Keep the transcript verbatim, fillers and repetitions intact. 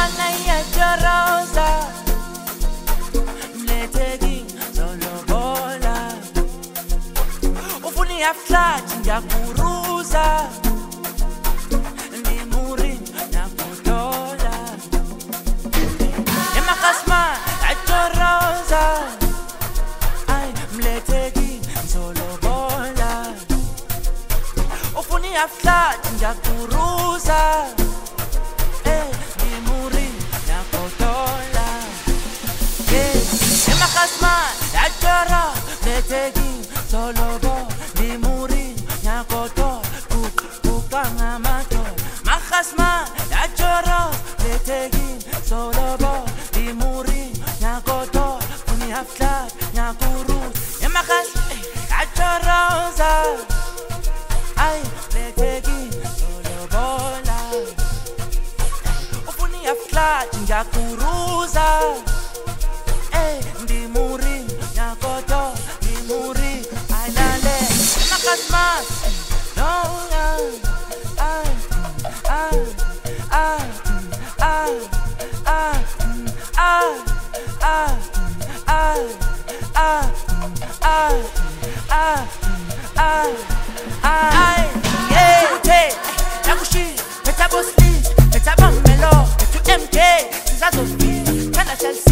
umfana iyatshoroza mletheki zolobola ufuna i-half clutch ngiyakuruza ndimuri nakudola emakasman atshoroza ay mletheki zolobola ufuna i-half clutch ngiyakuruza Mletheki zolobo limuri nyakoto kukanga mato Makhasma yachoro mletheki zolobo limuri nyakoto Uni hafla nyakuru Emakhas yachoroza Ay mletheki zolobola Ufuni hafla nyakuruza Eh ndimuri nyakoto Muri, I lale, makasmas, no, ah, ah, ah, ah, ah, ah, ah, ah, ah, ah, ah, ah, yeah, nakushi, metabosli, metabamelo, metu M K, sizazofi, kana Chelsea.